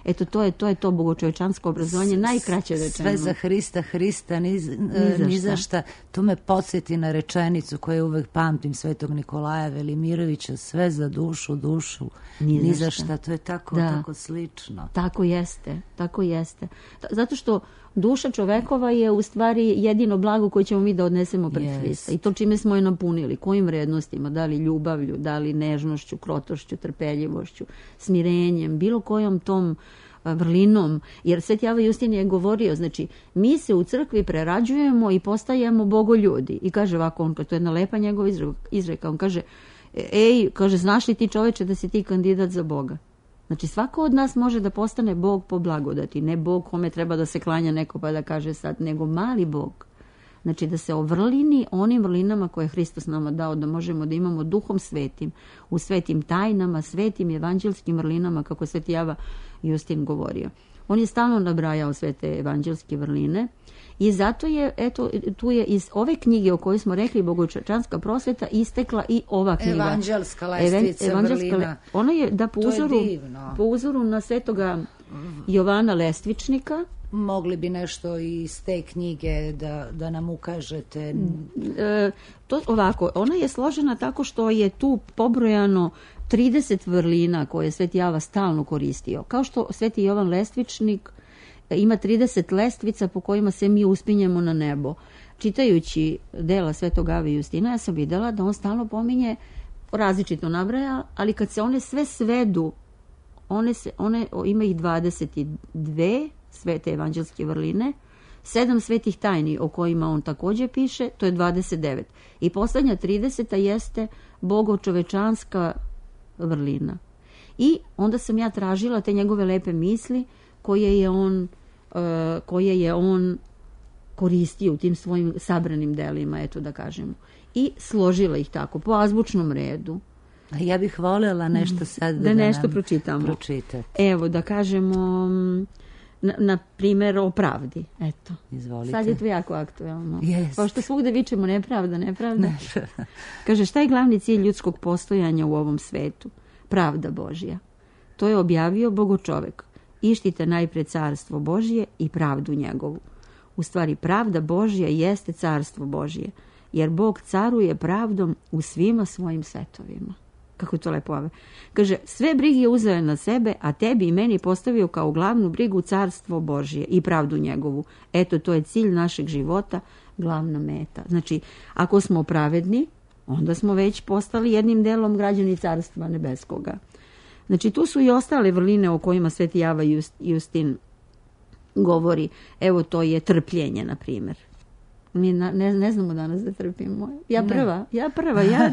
Eto, to je to, je to bogočovečansko obrazovanje, najkraće rečeno. Sve za Hrista, Hrista, ni, ni, ni za šta. To me podsjeti na rečenicu koju uvek pamtim Svetog Nikolaja Velimirovića, sve za dušu, dušu, ni, ni za šta. To je tako, da. tako slično. Tako jeste, tako jeste. Zato što duša čovekova je u stvari jedino blago koje ćemo mi da odnesemo pred yes. Hrista. I to čime smo je napunili, kojim vrednostima, da li ljubavlju, da li nežnošću, krotošću, trpeljivošću, smirenjem, bilo kojom tom vrlinom. Jer Sveti Java Justin je govorio, znači, mi se u crkvi prerađujemo i postajemo bogoljudi. I kaže ovako, on, to je jedna lepa njegova izreka, on kaže, ej, kaže, znaš li ti čoveče da si ti kandidat za Boga? Znači, svako od nas može da postane Bog po blagodati, ne Bog kome treba da se klanja neko pa da kaže sad, nego mali Bog. Znači, da se ovrlini onim vrlinama koje je Hristos nama dao, da možemo da imamo duhom svetim, u svetim tajnama, svetim evanđelskim vrlinama, kako Sveti Java Justin govorio. On je stalno nabrajao sve te evanđelske vrline i zato je, eto, tu je iz ove knjige o kojoj smo rekli, Bogočovečanska prosveta, istekla i ova knjiga. Evanđelska lestvica Evanđelska vrlina. Le... Ona je, da po uzoru, po uzoru na svetoga Jovana Lestvičnika, mogli bi nešto iz te knjige da, da nam ukažete? E, to ovako, ona je složena tako što je tu pobrojano trideset vrlina koje je Sveti Java stalno koristio. Kao što Sveti Jovan Lestvičnik ima trideset lestvica po kojima se mi uspinjemo na nebo. Čitajući dela Svetog Ave Justina, ja sam videla da on stalno pominje, različito nabraja, ali kad se one sve svedu, one, se, one ima ih dvadeset dve svete evanđelske vrline, sedam svetih tajni o kojima on također piše, to je dvadeset devet. I poslednja trideseta jeste bogočovečanska vrlina. I onda sam ja tražila te njegove lepe misli koje je on, uh, koje je on koristio u tim svojim sabranim delima, eto da kažemo. I složila ih tako, po azbučnom redu. A ja bih voljela nešto sad da, da nešto nam pročitamo. Pročitate. Evo, da kažemo, na, na primjer o pravdi. Eto. Izvolite. Sad je to jako aktuelno. Jest. Pošto svugde vičemo nepravda, nepravda. Kaže, šta je glavni cilj ljudskog postojanja u ovom svetu? Pravda Božja. To je objavio Bogočovek. Ištite najpred carstvo Božje i pravdu njegovu. U stvari, pravda Božja jeste carstvo Božje, jer Bog caruje pravdom u svima svojim svetovima. Kako je to lepo ove. Kaže, sve brige uzeo je na sebe, a tebi i meni postavio kao glavnu brigu carstvo Božje i pravdu njegovu. Eto, to je cilj našeg života, glavna meta. Znači, ako smo pravedni, onda smo već postali jednim delom građani carstva nebeskoga. Znači, tu su i ostale vrline o kojima Sveti Java Justin govori. Evo, to je trpljenje, na primjer. Mi na, ne, ne znamo danas da trpimo. Ja prva, ne. ja prva, ja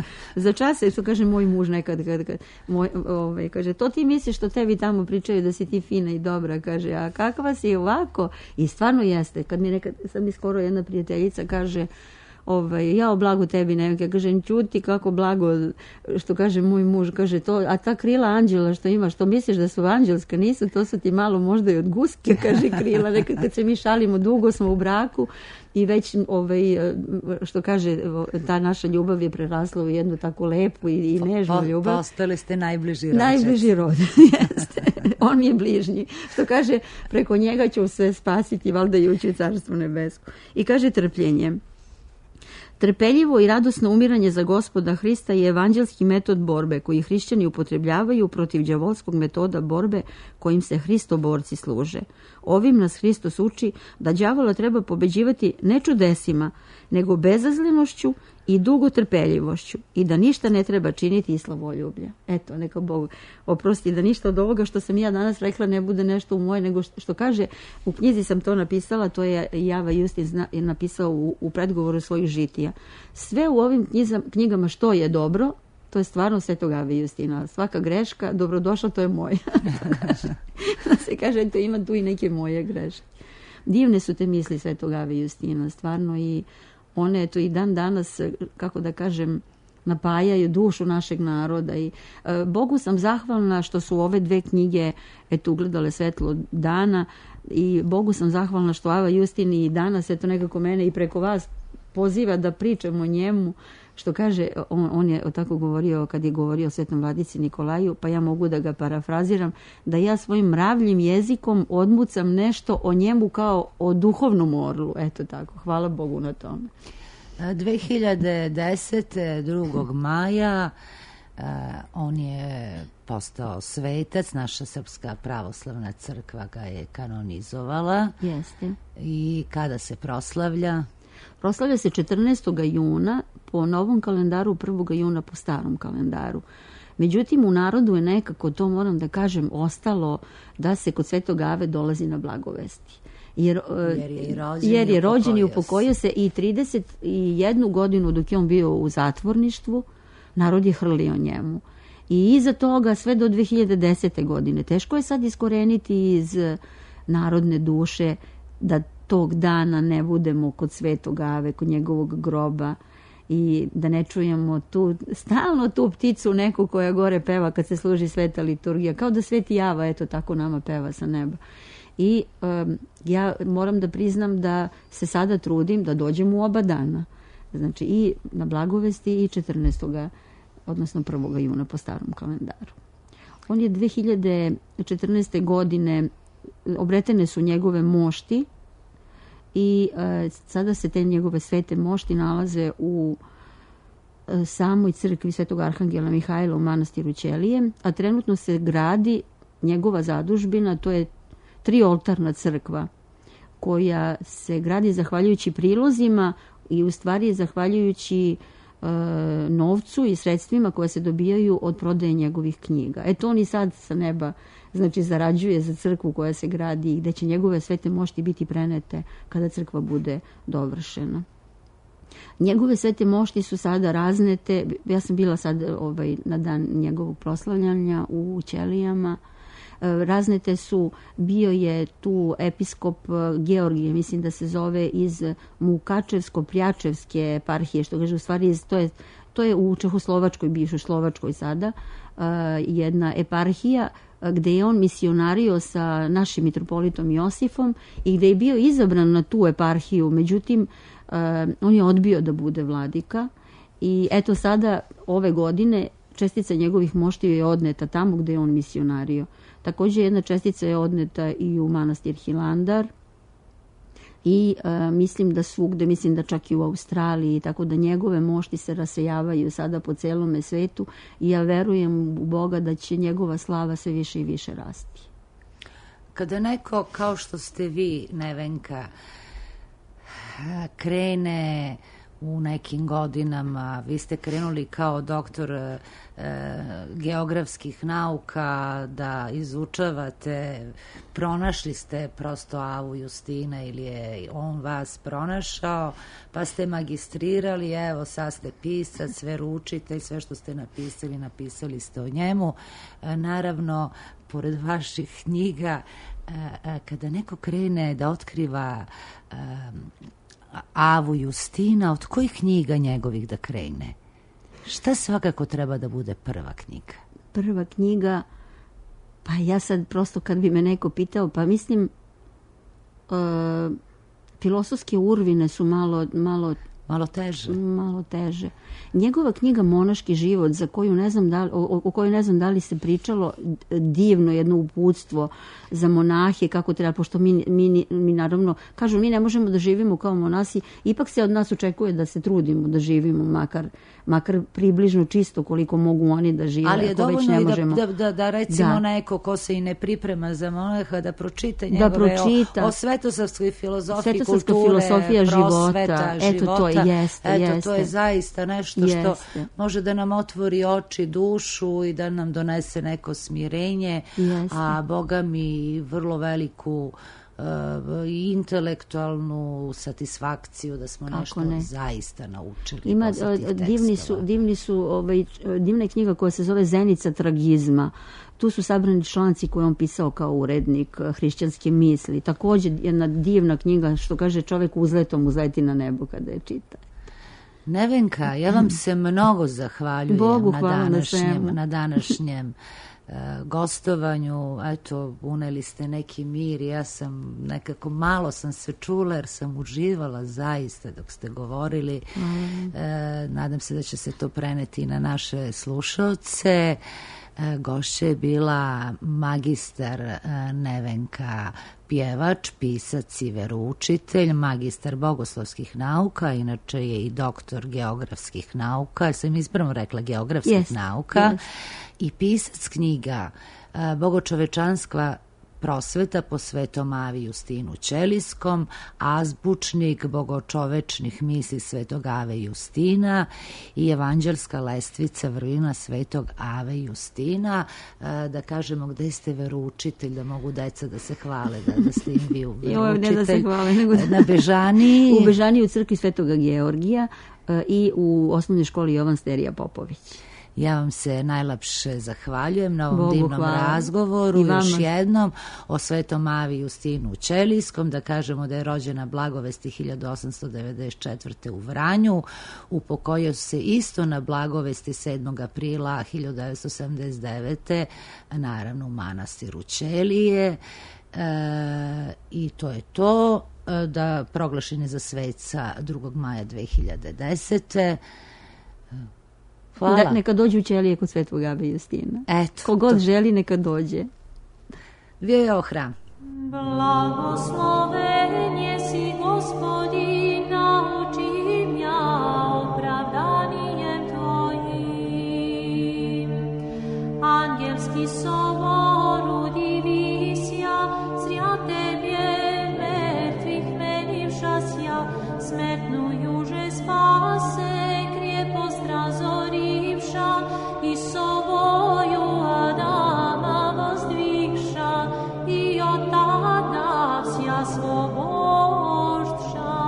za čase, što kaže moj muž nekad, kad, kad, moj, ovaj, kaže, to ti misliš što tebi tamo pričaju da si ti fina i dobra, kaže, a kakva si ovako? I stvarno jeste. Kad mi nekad, sad mi skoro jedna prijateljica kaže, ovaj, ja o blagu tebi nevike, kaže, čuti kako blago, što kaže moj muž, kaže, to, a ta krila anđela što imaš, što misliš da su anđelska, nisu, to su ti malo možda i od guske, kaže krila, nekad kad se mi šalimo, dugo smo u braku, i već, ovaj, što kaže, ta naša ljubav je prerasla u jednu tako lepu i, i nežnu po, ljubav. Postali ste najbliži rođac. Najbliži rođac, jeste. On mi je bližnji. Što kaže, preko njega ću se spasiti, valjda i ući u carstvo nebesko. I kaže trpljenje. Trpeljivo i radosno umiranje za Gospoda Hrista je evanđelski metod borbe koji hrišćani upotrebljavaju protiv đavolskog metoda borbe kojim se hristoborci služe. Ovim nas Hristos uči da đavola treba pobeđivati ne čudesima, nego bezazlenošću i dugotrpeljivošću i da ništa ne treba činiti iz slavoljublja. Eto, neka Bog oprosti da ništa od ovoga što sam ja danas rekla ne bude nešto u moje, nego što, što kaže, u knjizi sam to napisala, to je Java Justin zna, je napisao u, u predgovoru svojih žitija. Sve u ovim knjizam, knjigama što je dobro, to je stvarno Svetog Ave Justina. Svaka greška, dobrodošla, to je moja. Da se kaže, to ima tu i neke moje greške. Divne su te misli Svetog Ave Justina, stvarno, i one to i dan danas, kako da kažem, napajaju dušu našeg naroda. I e, Bogu sam zahvalna što su ove dve knjige eto ugledale svetlo dana i Bogu sam zahvalna što Ava Justin i danas eto nekako mene i preko vas poziva da pričamo o njemu, što kaže, on, on je tako govorio kad je govorio o Svetom Vladici Nikolaju, pa ja mogu da ga parafraziram, da ja svojim mravljim jezikom odmucam nešto o njemu kao o duhovnom orlu. Eto tako, hvala Bogu na tome. dve hiljade desete. drugog maja uh, on je postao svetac, naša Srpska pravoslavna crkva ga je kanonizovala. Jeste. I kada se proslavlja? Proslavlja se četrnaestog juna po novom kalendaru, prvog juna po starom kalendaru. Međutim, u narodu je nekako, to moram da kažem, ostalo da se kod Svetog Ave dolazi na blagovesti. Jer, jer je i rođen, jer je rođen i upokojio se i trideset jednu godinu dok je on bio u zatvorništvu, narod je hrlio njemu. I iza toga sve do dve hiljade desete. godine. Teško je sad iskoreniti iz narodne duše da tog dana ne budemo kod Svetog Ave, kod njegovog groba i da ne čujemo tu, stalno tu pticu neku koja gore peva kad se služi sveta liturgija. Kao da Sveti Java, eto tako nama peva sa neba. I um, ja moram da priznam da se sada trudim da dođem u oba dana. Znači i na blagovesti i četrnaestog odnosno prvog juna po starom kalendaru. On je dve hiljade četrnaeste. godine, obretene su njegove mošti i e, sada se te njegove svete mošti nalaze u e, samoj crkvi Svetog Arhangela Mihajla u manastiru Ćelije, a trenutno se gradi njegova zadužbina, to je trioltarna crkva koja se gradi zahvaljujući prilozima i u stvari zahvaljujući e, novcu i sredstvima koje se dobijaju od prodaje njegovih knjiga. Eto on i sad sa neba znači zarađuje za crkvu koja se gradi i gde će njegove svete mošti biti prenete kada crkva bude dovršena. Njegove svete mošti su sada raznete, ja sam bila sad ovaj, na dan njegovog proslavljanja u Ćelijama, raznete su, bio je tu episkop Georgije, mislim da se zove iz Mukačevsko-Prjačevske eparhije, što kaže u stvari to je, to je u Čehoslovačkoj, bivšoj Slovačkoj sada, jedna eparhija gde je on misionario sa našim mitropolitom Josifom i gde je bio izabran na tu eparhiju, međutim on je odbio da bude vladika i eto sada ove godine čestica njegovih moštiju je odneta tamo gde je on misionario. Također jedna čestica je odneta i u manastir Hilandar i e, mislim da svugde, mislim da čak i u Australiji, tako da njegove mošti se rasejavaju sada po celome svetu i ja verujem u Boga da će njegova slava sve više i više rasti. Kada neko kao što ste vi, Nevenka, krene u nekim godinama, vi ste krenuli kao doktor e, geografskih nauka da izučavate, pronašli ste prosto Avu Justina ili je on vas pronašao, pa ste magistrirali, evo sad ste pisac, veroučitelj, sve što ste napisali, napisali ste o njemu. E, naravno, pored vaših knjiga, e, e, kada neko krene da otkriva e, Avu Justina, od kojih knjiga njegovih da krene? Šta svakako treba da bude prva knjiga? Prva knjiga, pa ja sad prosto kad bi me neko pitao, pa mislim uh, filosofske urvine su malo, malo Malo teže. Malo teže. Njegova knjiga Monaški život, za koju ne znam da li, o, o kojoj ne znam da li se pričalo, divno jedno uputstvo za monahe, kako treba, pošto mi, mi, mi naravno, kažu, mi ne možemo da živimo kao monasi, ipak se od nas očekuje da se trudimo da živimo, makar, makar približno čisto koliko mogu oni da žive. Ali je ako već dovoljno ne i možemo. da, da, da recimo da. neko ko se i ne priprema za monaha, da pročita njegove da pročita. o, o svetosavskoj filozofiji, Svetosavska kulture, filosofija prosveta, života. života. Eto to, jeste, Eto, jeste. to je zaista nešto jeste. što može da nam otvori oči, dušu i da nam donese neko smirenje, jeste. A Boga mi vrlo veliku uh, intelektualnu satisfakciju da smo nešto zaista naučili. Ima divni su, divni su ovaj, divna knjiga koja se zove Zenica tragizma. Tu su sabrani članci koje on pisao kao urednik hrišćanske misli. Također jedna divna knjiga, što kaže čovjek uzletom uzleti na nebo kada je čita. Nevenka, ja vam se mnogo zahvaljujem Bogu na hvala današnjem, na na današnjem gostovanju. Eto, uneli ste neki mir i ja sam nekako malo sam se čula jer sam uživala zaista dok ste govorili. Mm. E, nadam se da će se to preneti na naše slušaoce. E, gošća je bila magistar e, Nevenka pjevač, pisac i veroučitelj, magistar bogoslovskih nauka, inače je i doktor geografskih nauka, sam ispravno rekla geografskih yes, nauka, yes. I pisac knjiga uh, Bogočovečanska prosveta po Svetom Avi Justinu Ćelijskom, azbučnik bogočovečnih misli Svetog Ave Justina i evanđelska lestvica vrlina Svetog Ave Justina. Da kažemo gde ste veroučitelj, da mogu deca da se hvale da, da ste im vi veroučitelj. Ne da se hvale, nego da... Na Bežaniji. U Bežaniji u crkvi Svetoga Georgija i u osnovnoj školi Jovan Sterija Popović. Ja vam se najlepše zahvaljujem na ovom Bogu divnom hvala. razgovoru. Još jednom o Svetom Avi Justinu Ćelijskom, da kažemo da je rođena Blagovesti hiljadu osamsto devedeset četvrte u Vranju, upokojio se isto na Blagovesti sedmog aprila hiljadu devetsto sedamdeset devete naravno u manastiru Ćelije. E, i to je to, da proglašen je za sveca drugog maja dve hiljade desete. Da, neka dođu u Ćelije kod Svetog Ave Justina. Eto. Kogod to... želi, neka dođe. Bio je ovo hram. Blagosloven jesi Gospodin, naučim ja opravdanijem Tvojim. Angelski sovor udivisja, zrja Tebje mrtvih menivšasja, smrtnu juže spase, krijepost razorivša i sovoju Adama vozdvigša i od tada vsja svobožša.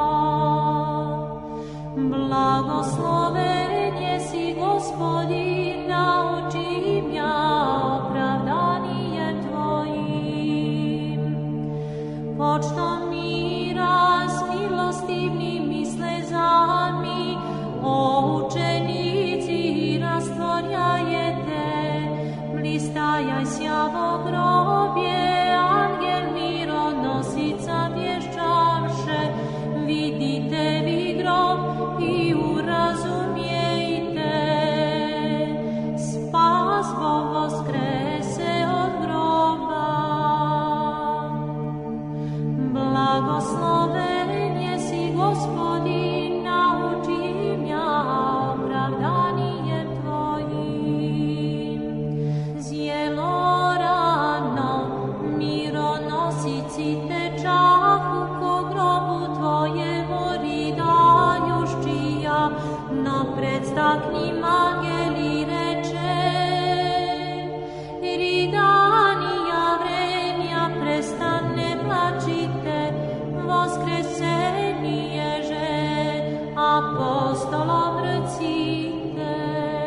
Blagosloven jesi Gospodin, naučim ja opravdanijem Tvojim. Počtom mira s milostivnim i slezami, o učenici rastvorjajete, blistajaj sjavo grobje, angel mironosica vješćavše, vidite vi grob i urazumijete, spas Bog voskrese od groba. Blagosloven jesi Gospodin, naučim ja opravdanijem Tvojim. Zjelo rano mironosici tečahu, ko grobu Tvojemu ridajuščija, no predstaknim angeli reče, ridanija vremja prestane plačite, voskresenije že apostolom recite.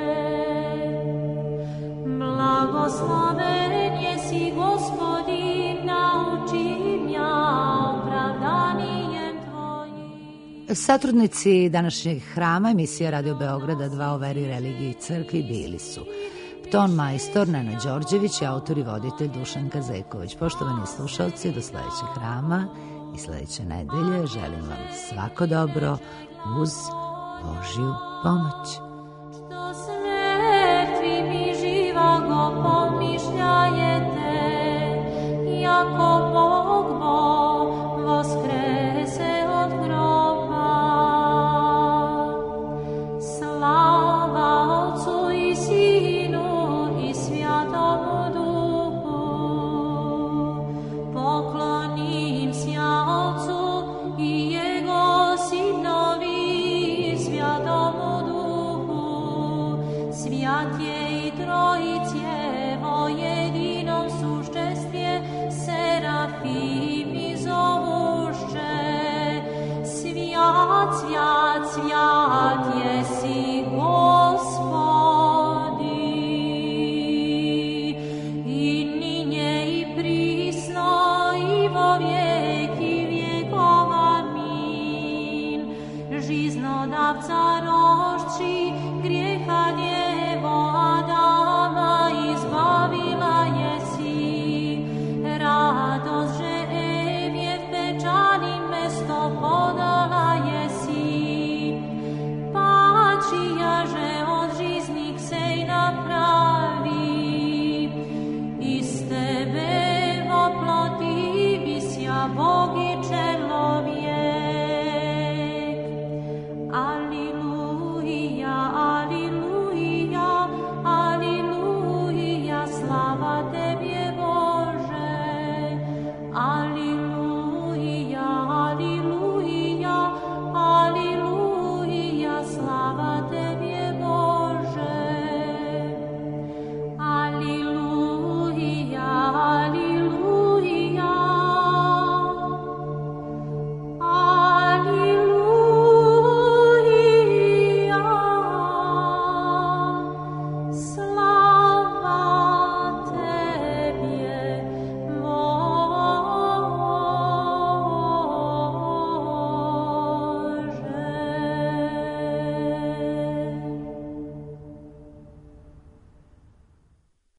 Blagosloven jesi Gospodin, naučim ja opravdanijem Tvojim. Satrudnici današnjeg hrama emisija Radio Beograda dva o veri, religiji i crkvi bili su ton majstor Nena Đorđević i autor i voditelj Dušan Kazeković. Poštovani slušalci, do sledećeg hrama i sledeće nedelje želim vam svako dobro uz Božju pomoć. Što s mrtvim i živogo pomišljajete, jako Bog Bog voskrese od groba. Slava Otcu i Sinu i Svjatomu Duhu, poklonim sja Otcu i Jego Sinovi Svjatomu Duhu, svjat je i Trojicjevo jedinom sušćestvje, serafim i zovušće, svjat, svjat, svjat jesi Gospodi, i ninje i prisno i vo vijeki vjekov, amin. Žiznodavca rošči, grijeha djela